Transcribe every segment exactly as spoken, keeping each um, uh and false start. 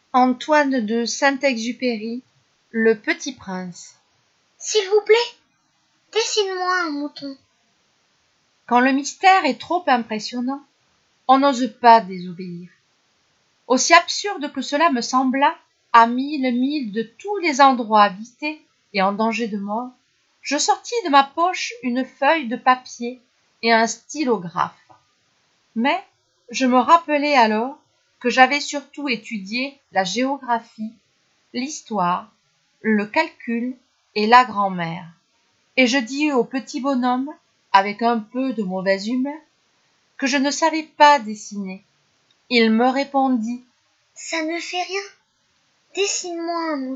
Antoine de Saint-Exupéry, Le Petit Prince. S'il vous plaît, dessine-moi un mouton. Quand le mystère est trop impressionnant, on n'ose pas désobéir. Aussi absurde que cela me sembla, à mille milles de tous les endroits habités et en danger de mort, je sortis de ma poche une feuille de papier et un stylographe. Mais je me rappelai alors que j'avais surtout étudié la géographie, l'histoire, le calcul et la grammaire. Et je dis au petit bonhomme, avec un peu de mauvaise humeur, que je ne savais pas dessiner. Il me répondit: « Ça ne fait rien. Dessine-moi un mouton. »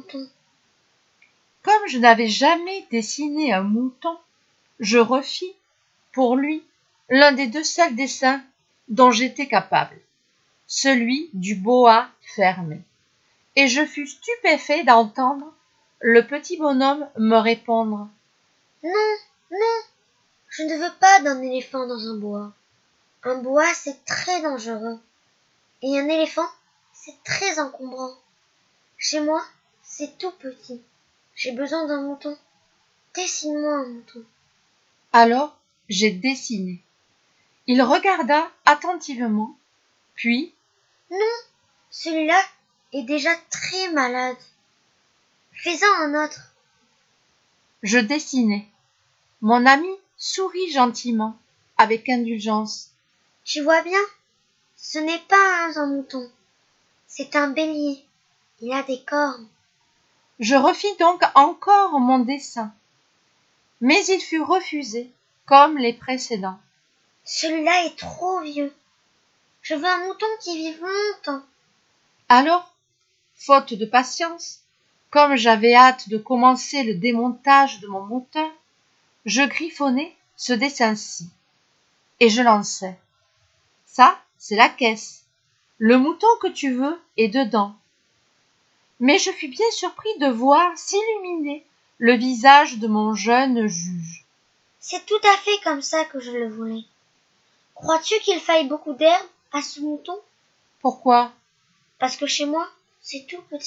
Comme je n'avais jamais dessiné un mouton, je refis, pour lui, l'un des deux seuls dessins dont j'étais capable, celui du boa fermé. Et je fus stupéfait d'entendre le petit bonhomme me répondre: « Non, non, je ne veux pas d'un éléphant dans un bois. Un bois, c'est très dangereux. Et un éléphant, c'est très encombrant. Chez moi, c'est tout petit. J'ai besoin d'un mouton. Dessine-moi un mouton. » Alors, j'ai dessiné. Il regarda attentivement, puis: « Non, celui-là est déjà très malade. Fais-en un autre. » Je dessinai. Mon ami sourit gentiment, avec indulgence. « Tu vois bien, ce n'est pas un mouton, c'est un bélier. Il a des cornes. » Je refis donc encore mon dessin, mais il fut refusé, comme les précédents. « Celui-là est trop vieux. Je veux un mouton qui vive longtemps. » Alors, faute de patience, comme j'avais hâte de commencer le démontage de mon moteur, je griffonnai ce dessin-ci, et je lançai. Ça, c'est la caisse. Le mouton que tu veux est dedans. Mais je fus bien surpris de voir s'illuminer le visage de mon jeune juge. « C'est tout à fait comme ça que je le voulais. Crois-tu qu'il faille beaucoup d'herbe à ce mouton ? » ?»« Pourquoi ? » ?»« Parce que chez moi, c'est tout petit. » »«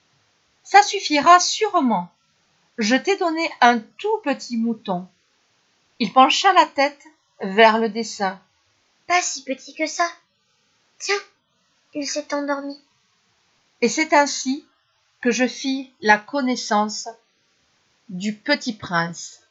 Ça suffira sûrement. Je t'ai donné un tout petit mouton. » Il pencha la tête vers le dessin. « Pas si petit que ça. Tiens, il s'est endormi. » Et c'est ainsi que je fis la connaissance du Petit Prince.